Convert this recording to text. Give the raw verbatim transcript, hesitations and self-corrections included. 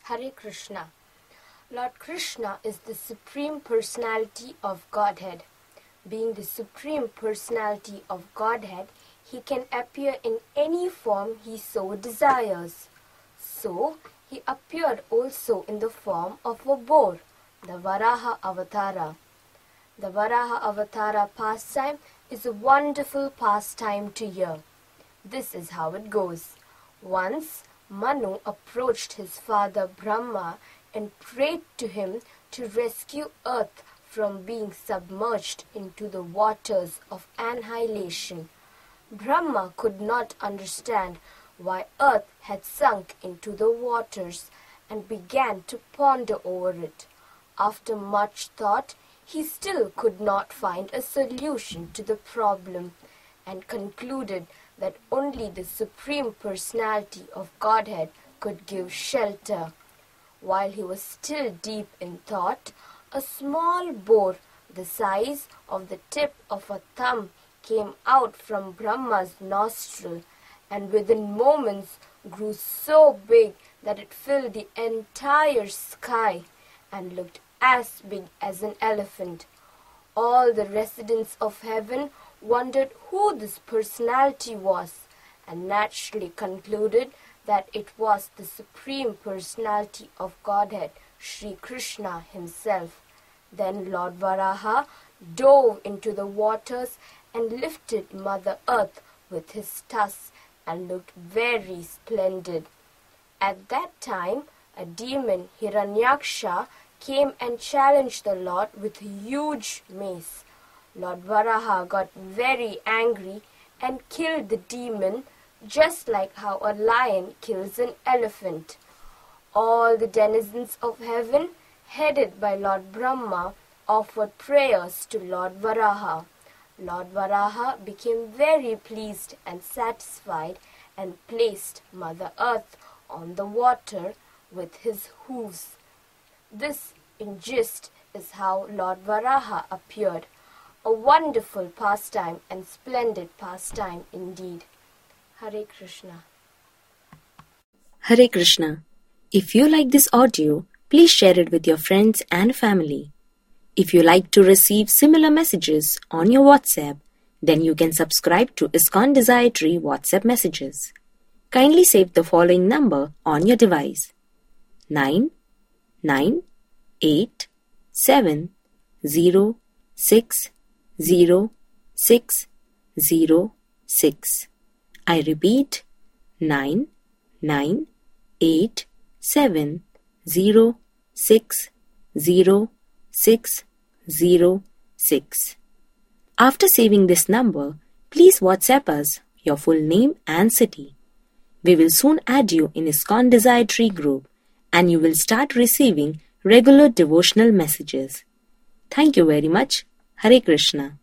Hare Krishna. Lord Krishna is the Supreme Personality of Godhead. Being the Supreme Personality of Godhead, He can appear in any form He so desires. So, He appeared also in the form of a boar, the Varaha Avatara. The Varaha Avatara pastime is a wonderful pastime to hear. This is how it goes. Once, Manu approached his father Brahma and prayed to him to rescue earth from being submerged into the waters of annihilation. Brahma could not understand why earth had sunk into the waters and began to ponder over it. After much thought, he still could not find a solution to the problem and concluded that only the Supreme Personality of Godhead could give shelter. While he was still deep in thought, a small boar the size of the tip of a thumb came out from Brahma's nostril and within moments grew so big that it filled the entire sky and looked as big as an elephant. All the residents of heaven wondered who this personality was and naturally concluded that it was the Supreme Personality of Godhead, Sri Krishna himself. Then Lord Varaha dove into the waters and lifted Mother Earth with his tusks and looked very splendid. At that time, a demon, Hiranyaksha, came and challenged the Lord with a huge mace. Lord Varaha got very angry and killed the demon just like how a lion kills an elephant. All the denizens of heaven, headed by Lord Brahma, offered prayers to Lord Varaha. Lord Varaha became very pleased and satisfied and placed Mother Earth on the water with his hooves. This, in gist, is how Lord Varaha appeared. A wonderful pastime and splendid pastime indeed. Hare Krishna. Hare Krishna. If you like this audio, please share it with your friends and family. If you like to receive similar messages on your WhatsApp, then you can subscribe to ISKCON Desire Tree WhatsApp messages. Kindly save the following number on your device: nine nine eight seven zero six zero six zero six. I repeat, nine nine eight seven zero six zero six zero six. After saving this number, please WhatsApp us your full name and city. We will soon add you in ISKCON Desire Tree group and you will start receiving regular devotional messages. Thank you very much. Hare Krishna.